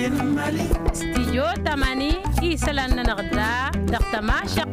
استيجو تماني إيسلان نغدا دقتماشق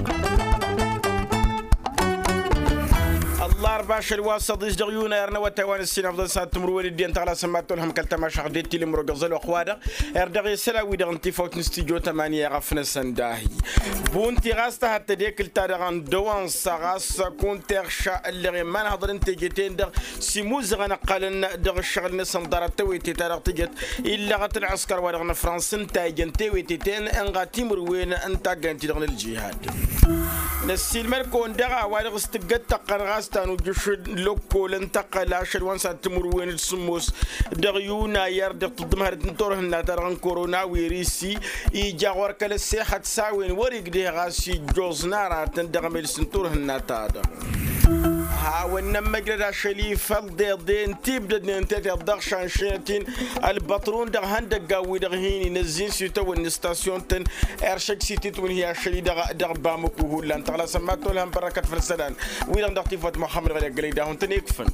الله 14 واسط يجدغيونا يرنا وتوان السنة أفضل ساعة تمرور الدين تعالى سمعتوا لهم كلتا ما شغدتي لمرقزل وقوادة يردغي سلاوي دغنتي فوت نستيجو تمانية غفنا سنداهي بونتي غاستا حتى ديك التارغان دوان ساغاس كونتر شا اللي ما نهضر انت جيتين دغ سيموز غنا قالن دغ الشغل نسن دارت تويتي تارغ تجت إلا غت العسكر ورغنا فرنسا انتا جنتي ويتيتين انغا تيمروين انتا جنتي دغن الجهاد نسيل مركون دغا وارغ استقد تقرغاس تانو جشد لوكو لنتقل عشر وانسا تمروين السموس دغيونا يردق تضمهر تنطرهن ترغن كورونا ويريسي إيجاغور كالسيحة ساوين ورق دي غاسي جوز نارا تندغمل سنطرهن تادا هاونا مجرد شلي فالدي دين تبدا ننتهي الضغط شانشيتين البطرون دغ هندق قاوي دغهيني نزين سيتو النستاسيون تن ارشك سيتي تون هي شلي دغ بامكو هولا انتغلا سماتو لهم بركة فرسلان ويلا دغتيفات محمد غير قليدا هون يكفن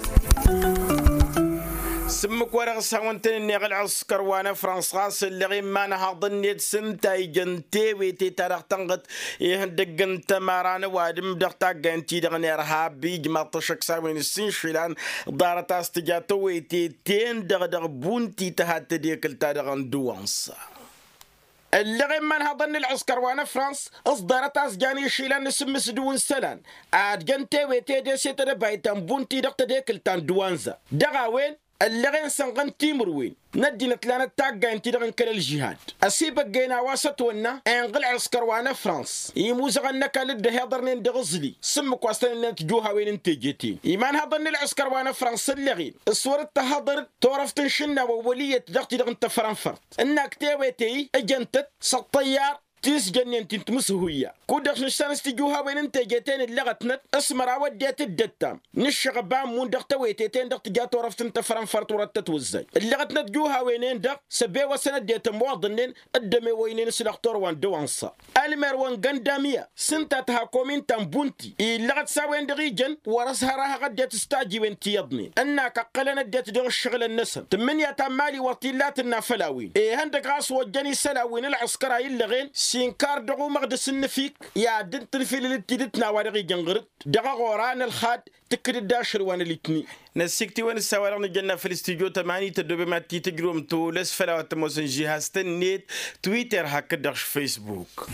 سمك ورق سوانتين نيغ العسكر وانا فرنسا غاس اللي غير ما نهضني سنتاي جنتي ويتي تاريخ تنغت يهندق انت مارانا وادم دغتا جنتي دغني رهابي جماطشك ساوين السين شيلان دارت استجاتو ويتي تين دغ بونتي تهات ديك التاريخ دوانسا اللي غير ما نهضن العسكر وانا فرنسا اصدرت اسجاني شيلان نسم سدون سلان عاد جنتي ويتي دي سيتر بايتان بونتي دغتا ديك التان دوانزا دغاوين اللي غين سنغن تيمروين ندينا تلانا تاقا انتي دغن كلا الجهاد اسيبك جينا واسط ونا انقل عسكر وانا فرنس يموزغ انك لده هضرنين دغزلي سمك واستن انت جوها وين انت جيتين ايمان هضرني العسكر وانا فرنس اللي غين الصورة تهضر تورف تنشنا وولية دغتي دغن تفرنفرت انك تيويتي اجنتت سطيار تيس جنين تنتمس هوية كودخ نشان استجوها وين انت جيتين اللغتنا اسمر وديت الدتام نشغبان مون دغ تويتين دغ تجات ورفت انت فرنفرت ورتت وزاي اللغتنا تجوها وينين دغ سبي وسنة ديت مواضنين الدمي وينين سلاختور وان دوانصا المر وان غندامية سنتا تهاكومين تنبونتي اللغت ساوين دغيجن ورسها راها غد تستاجي وين تيضني انك قلنا ديت دغ الشغل النسم تمنيا تمالي وطيلات النافلاوين هندك راس وجني سلاوين العسكرة يلغين سينكار دغو مقدس النفيك يا دنت الفيل اللي تدتنا ورغي جنغرت دغا غوران الخاد تكرد داشر وانا الاثنين نسيكتي وين السوارق نجلنا في الاستوديو 8 تدوبي ما تي تجروم تولس فلا وتموسن جهاز تنيت تويتر هكذا فيسبوك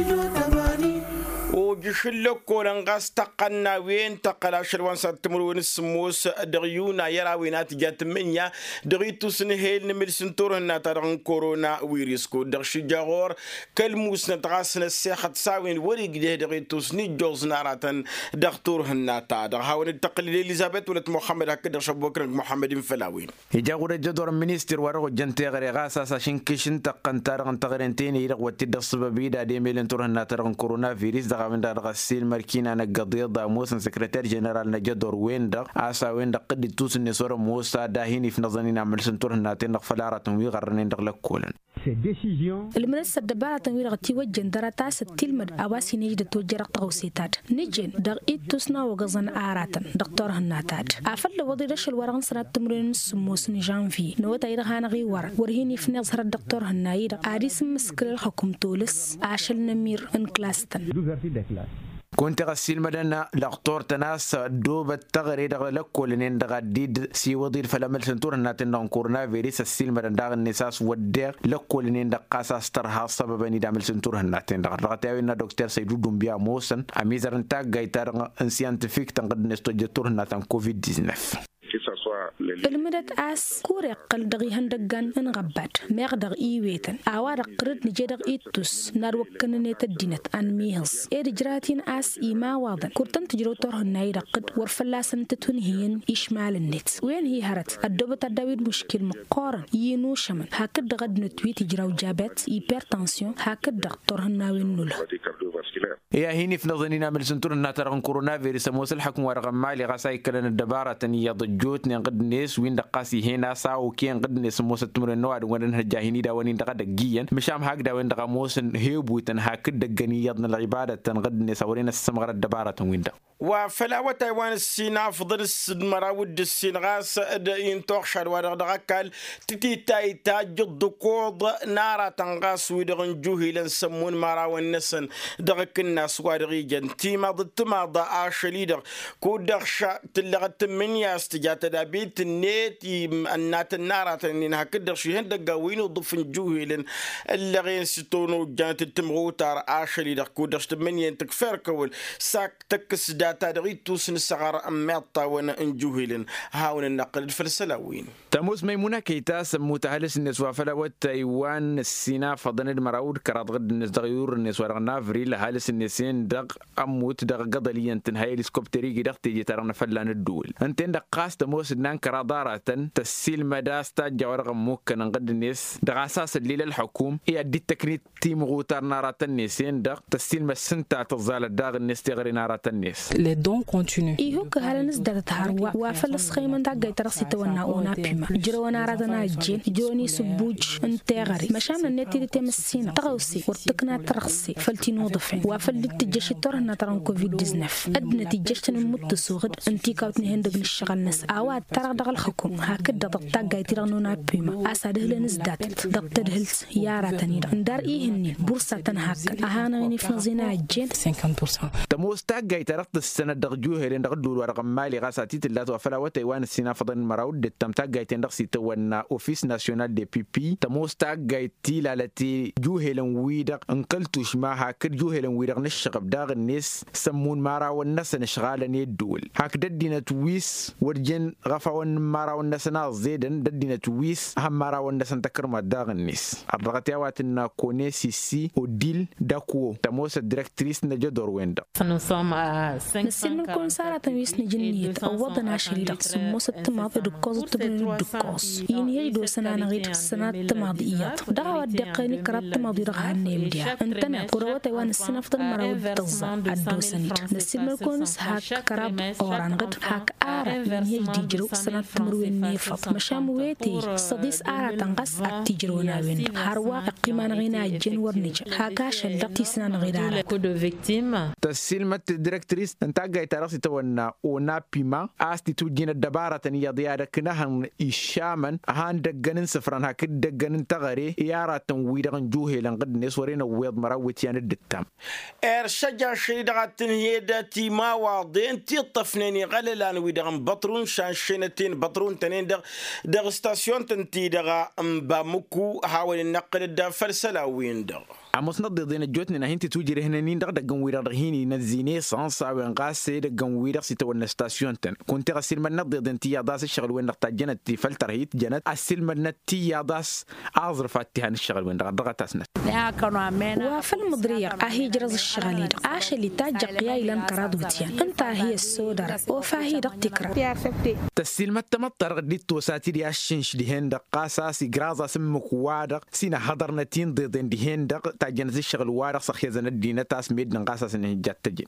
وجشلك كولنغاس تقنا وين تقلا شروان ساتمرون السموس دغيونا يراوينات جات منيا دغيتو سنهيل نمل سنتورنا ترغن كورونا ويريسكو دغشي جاغور كلموس نتغاسن السيخة ساوين وريق ده دغيتو سني جوز ناراتن دغتور هناتا دغهاون التقليل إليزابيث ولد محمد هكذا شبوكر محمد فلاوين يجاغور جدور منيستر ورغو جنتي غري غاسا ساشين كيشن تقن ترغن تغرنتين يرغ وتدغ سببي دا دي ميلن تورهنا ترغن كورونا فيروس من دار غسيل مركينا نقضي ضاموس سكرتير جنرال نجدور وين دق عسا وين دق قد توس النسور موسى داهيني في نظني نعمل سنتور هناتين دق فلارة ويغرنين دق لكولن المدرسة دبارة تنوير غتي وجن درتا ستيل مد أواسي نجد توجر قوسيتات نجن دق إتوسنا وغزن آراتن دكتور هناتات أفضل وضي رش الورغن سنة تمرين السموس نجان في نوتا يرغان غيور ورهيني في نظهر الدكتور هنايد عاريس مسكر الحكم تولس عاشل نمير ان كلاستن كنت غسيل مدنا لقطور تناس دوب التغريد لكو لنين دغديد سي وضير فلمل سنتور ناتن كورونا فيروس السيل مدن داغ النساس ودير لكو لنين دقاسا استرها سببا دامل سنتور ناتن دغتاوي نا دكتور سيدو دومبيا موسن اميزر انتا غايتار ان سيانتيفيك تنقد نستوجتور ناتن كوفيد 19 المدت أس كوري قل دغي هندقان انغبات ميغدغ إيويتن أوار قرد نجدغ إيتوس ناروكن نيتدينت أن ميهلس إيد جراتين أس إيما واضن كورتن تجرو طرح نايد قد ورفلاسن تتونهين إشمال النت وين هي هرت الدوبة الداويد مشكل مقارن ينو شمن هكذا غد نتوي تجراو جابت إيبرتانسيون هكذا طرح ناوين نولا يا هيني في نظني نعمل سنتور ناترغن كورونا فيروس موس الحكم ورغم مالي غساي كلن الدبارة يضجوت نقد نيس وين دقاسي هنا ساو كين قد نيس موس التمر النواد وين هجاهيني دا وين دقد دقيا مشام هاك دا وين دقا موس هيبوتن هاك دقني يضن العبادة قد نيس ورين السمغر الدبارة وين دا وفلا تايوان السينا فضل مراود السينغاس إن توخشر ورغدغكال تتي تايتا جد قوض نارا تنغاس ويدغن جوهي لنسمون مراون نسن دغك الناس وارغيجن تيما ضد ماضا آشليدغ كودغشا تلغت من ياستجات دابيت النيتي النات النارا تنينها كدغشي هندقا وينو ضفن جوهي لن اللغين ستونو جانت التمغوتار آشليدغ كودغشت من ينتكفر كول ساك تكس داتا دغيتوس نسغر أميطا وانا انجوهيلن هاون النقل الفلسلاوين تموس ميمونة كيتا سموتها لسنسوا فلاوات تايوان السينا فضن المراود كراد غد النسدغيور النسوا رغنافري لهالس النسين دغ أموت دغ قضليا تنهاي الاسكوبتريكي دغ تيجي ترغن فلان الدول انتين دغ قاس تموس نان كرادارة تسيل مداستا جوارغ موكا نغد النس دغ أساس الليل الحكوم إيا دي التكنيت تيم غوتار نارة النسين دغ تسيل مسنتا تظال الداغ النس تغري نارة النس دون كونتينيو إيهوك هالنس دارت هاروا وافلس خيمن داقاي ترسي تونا اونا بيما جروانا رادنا جين جوني سبوج انتغري مشامنا نتي تمسينا تغوسي ورتكنا ترخصي فلتي نوضفين وافل تجيشي تورنا تران كوفيد 19 ادنا تجيشتن المتصوغد انتي كاوتني هندق نشغل ناس اواد ترى دغ الحكم هكذا دقاي ترنونا بيما اساده لنس دات دقتدهلت ياراتني ندار ايهني بورصه تنهاك اهانا ني فنزينا جين 50% تموس تاقاي ترقت السنه دغجوه لين دغدول ورقم مالي غاساتي تلات وفلا وتايوان السينا فضن مراود تم تاقاي تندقسي تونا اوفيس ناسيونال دي بي تموس تاقاي تيلالتي جوهلن ويدق انقلتوش ما هاكر جوهلن ويدق نشغب داغ الناس سمون مارا والناس نشغالن يدول هاك ددينا تويس ورجن غفاون مارا والناس زيدن ددينا تويس هم مارا والناس تكرم داغ الناس الرغتي واتنا كوني سي وديل داكو تموس الديريكتريس نجدور ويندا نسلم كون سارة تنويس نجنية أوضنا شريرك سمو ستماضي دكوز تبني الدكوز ينهي دو سنة نغير سنة تماضيات دغا ودقيني كرات تماضي رغها النيمديا انتنا قروة تيوان السنة فضل مراود تغزا عدو سنيت نسلم كون هاك كراب أوران غد هاك آرا ينهي ديجرو سنة تمروي النيفط مشامويتي صديس آرا تنقص أتيجرو ناوين هاروا قيمان غينا جن ورنج هاكا شلقتي سنة نغير تسلمة الديريكتريس انتاقاي ترسي تونا اونا بيما استي توجين الدبارة يا ضيادة كناهن إشامن هان دقنن سفران هاكد دقنن تغري يارا تنويدغن جوهي لنقد نسورين ويض مراوتيان الدتام ارشجع شريدغة تنهيدة تيما واضين تيطفنيني غللان ويدغن بطرون شانشينتين بطرون تنين دغ ستاسيون تنتيدغا مبامكو هاول النقل الدا فلسلاوين دغ عموس نضدين الجوتنا هنت توجي هنين دغ ويرا رهيني نزيني سانسا وين قاس دغ ويرا سيتو الستاسيون تن كنت غسيل من نضد تي داس الشغل وين نقطع جنت فلتر هيت جنت اسيل من تي داس اظرفات هان الشغل وين دغ تاسنا وفي المضرية اهي جرز الشغالين عاش اللي تاجق يا لن كرادوتيان انت هي السودر وفاهي دغ تكرا تسيل متمطر غديت توساتي دي اشنش دي هند قاساسي غرازا سمك وادق سينا حضرنتين ضدين دي هند تاجنت الشغل وادق صخيزن الدين تاس ميد نقاساس نجات تجي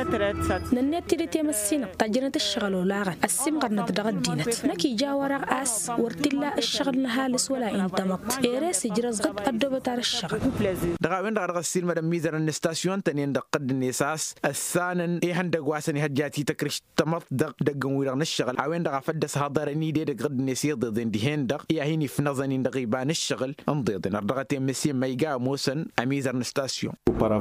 ننتي دي تمسينا تاجنت الشغل ولاغن السم قرن دغ الدينت نكي جاورق اس ورتلا الشغل نهالس ولا انتمط ايرس جرز غد ادوبتار الشغل دغا وين دغ السيل مدام ميزر الستاسيون تنين دقد النساس الثانن اي هند غواسني هجاتي تكرش تمط دغ ويرن الشغل وين دغ فدس هضرني دي دغ النسير ضدين دي هند يا هيني في نظني دغيبان الشغل انضيضن دغ تمسي ميغا موسن اميزر الستاسيون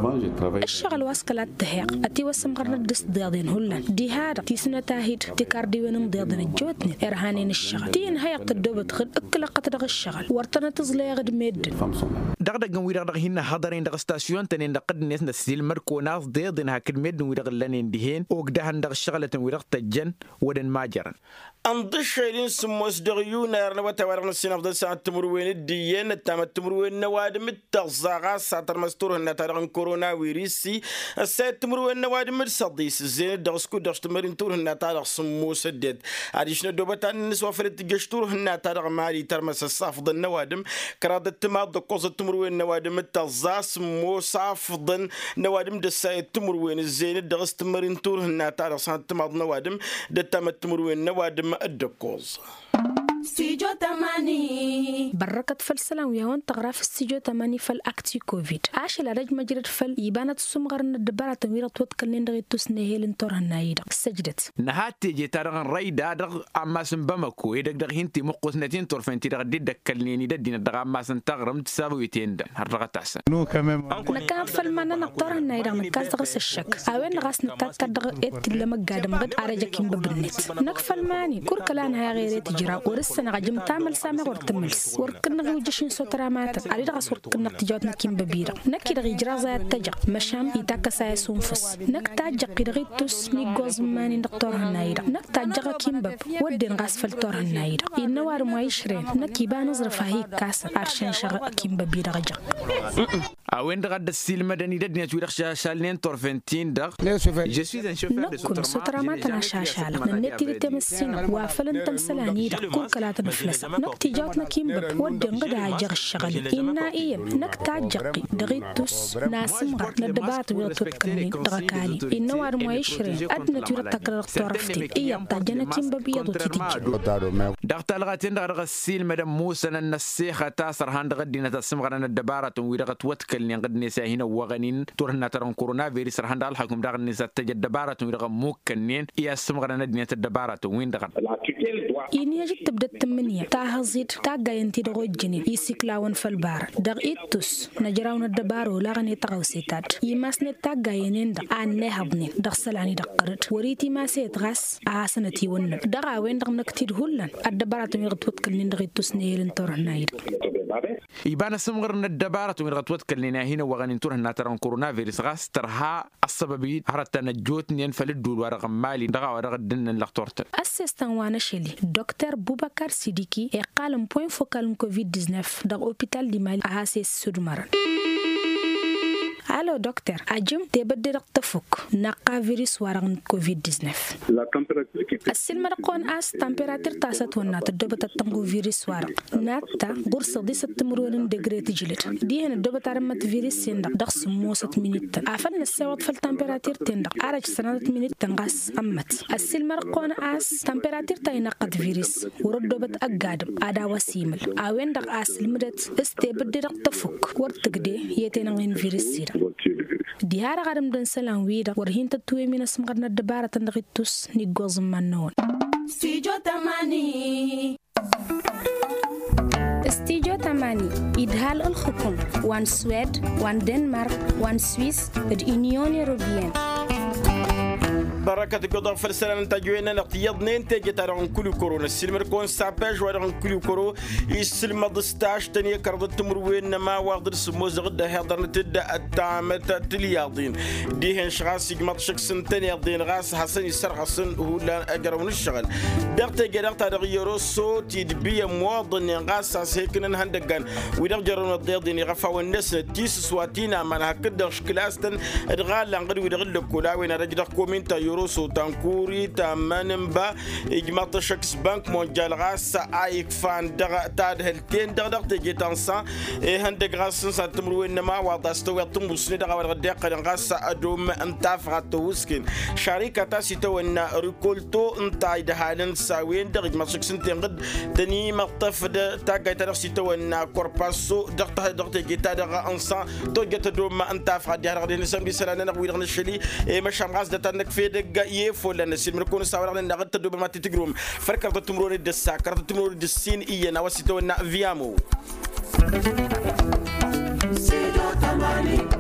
الشغل واسكلات تهيق اتي وسم قرن دس ضيضين هلن دي هذا تي سنه تاهيد تكاردي وين ضيضين الجوتني ارهانين الشغل تين هيق تدوبت خد اكلقت دغ الشغل ورتنا تزلي غد ميد دغ ويرا دغ هنا هضرين دغ ستاسيون تنين دقد الناس نسيل مركو ناس ضيضين هاكل ميد ويرا لنين دهين وقدهن دغ الشغله ويرا تجن ودن ماجرن انضش لين سموس دغيون ارنا وتورن السنه ساعه تمروين الديين التام تمروين نوادم التغزاغا ساتر مستور هنا ترغن كورونا ويريسي السات تمروين نوادم الصديس زين دغسكو دغش تمرين تور هنا ترغ سموس الدد اديشنا دوبتان نسوا فرت جشتور هنا ترغ مالي ترمس الصافض النوادم كراد التماد قوز تمروين نوادم التغزا سمو صافض نوادم دسايت تمروين الزين دغس تمرين تور هنا ترغ سات تماد نوادم دتام تمروين نوادم الدكوز استيجو تماني بركة فلسلان ويهون تغراف استيجو تماني فالأكتي كوفيد عاش العلاج مجرد فل يبانة السمغر الدبارة تنويرة توتكل نندغي تسنهيل انتورها نايدة سجدت نهاتي جي تارغن ريدا دغ أما سنبمكو يدق دغ هنتي مقوسنتين تورفنتي دغ دي دكالنيني ددين دغ أما سنتغرم تساويتين دن هرغة تحسن نكان فلمانا نقطرها نايدة نكاز دغس الشك أوين غاس نتاكا دغ إت لما قادم غد أرجاكين ببنت نكفل ماني كور كلان هاي غيري تجرا ورسنا غجم تعمل سامع ورتملس وركنا غوجشين صوترا ماتا أريد غاس وركنا تجاتنا كين ببيرا نكي دغ يجرا زي التجق مشام يتاكا ساي سونفس نكتاجق دغ توس نيغوز ماني نقطرها نايدة نكتاجق كين بب ودين غاس فلتورها نايدة إنوار ما يشرين نكي بانزر فهي كاسا أرشين شغا كين ببيرا غجق أوين دغ السيل مدني ددنيا تويرخ شاشالين تورفنتين دغ je suis un chauffeur de sotra matana shashala nnetti temsina wa falan tamsalani da kun kala ta naflasa nakti jawtna kimba wadin gada jar shagal inna iya nakta jaqi daghitus nasim rat nadabat wa tutkalni dagakali inna war mo yishri adna tura takrar torafti iya tajana kimba biyadu titij دغت الغاتين دغ السيل مدام موسى النسيخه تاسر هاند غدينا تسمغنا الدباره ويرغت وتكلني قد نسا هنا وغنين تورنا ترون كورونا فيروس هاند الحكم دغ نسا تجدباره ويرغ موكنين يا سمغنا ندنيا الدباره وين دغ إني أجد تبدأ التمنية تاهزيد تاجا ينتي دغوجني يسكلاون فالبار دغ إتوس نجراون الدبار ولا غني تغوسيتات يماسني تاجا ينين دغ عن نهبني دغ سلاني دقرت وريتي ما سيتغاس عاسنتي ون دغ وين دغ نكتير هولن الدبارة يغطوت كلين دغ إتوس نيلن تورنايد يبان سمغرنا الدبارة ويرغطوت كلنا هنا وغنين تورنا ترون كورونا فيروس غاس ترها السببي هرتنا جوتني فلدول ورغم مالي دغ ورغ دن لختورت أسيستان وانا شيلي دكتور بوبكر سيديكي يقال بوين فوكال كوفيد 19 دغ اوبيتال دي مال أهاسيس سودمارن الو دكتور اجم تبدل تفك نقا فيروس ورغن كوفيد 19 السلم رقون اس تمبيراتير تاسات ونا تدبت تنغو فيروس ورغ ناتا غرس دي ستمرون دغري تجلت دي هنا دبت رمت فيروس سند دغ سموسه مينيت عفن السوات في التمبيراتير تندق ارج سنه مينيت تنغاس امت السلم رقون اس تمبيراتير تاي نقد فيروس وردبت اقادم ادا وسيمل اوين دغ اس لمدت استبدل تفك ورتقدي يتنغين فيروس سير ديارة غرم دن سلام ويدا ورهين تتوي من اسمغرنا الدبارة تندغيتوس نيقوز منون استيجو تماني استيجو تماني إدهال الحكم وان سويد وان دنمارك وان سويس اليونيون يوروبيان بركة قضاء فلسلان تجوينا نقطيض ننتج ترى كل كورونا السلم كون سابج ورا كل كورو السلم ضستاش تانية كرد تمروين ما واقدر سموز غدا هذا نتدا التعامت تلياضين دي هن شغاس يجمط شخص تاني يضين غاس حسن يسر حسن هو لا أجرون الشغل دقت جرقت تغيروا صوت يدبي موضن غاس سيكون هندقان ويرجعون الضيضين يغفوا الناس تيس سواتينا من هكذا شكلاستن الغال لانغري ويرغل كولا وين رجع كومنتا يوروسو تانكوري تامنبا إجماط شخص بنك مونجال غاس أيك فان دغ تاد هالتين دغ تجي تانسا هندق غاس ساتمروين ما وضاستو يطموسني دغ ورغدق غاس أدوم انتاف غاتوسكين شركة تاسيتو إن ريكولتو انتاي دهالن ساوين دغ إجماط شخص تنقد تني مقطف تاجي تاسيتو إن كورباسو دغ تجي تادغ أنسا توجت دوم انتاف غادي هرغدي نسمي سلانا نقوي دغ نشلي مشام غاس دتانك في دغ يفول نسيم نكون ساورنا نغت دوب ما تتجروم فركرت تمرور الدسا كرت تمرور الدسين إينا وسيتو إن فيامو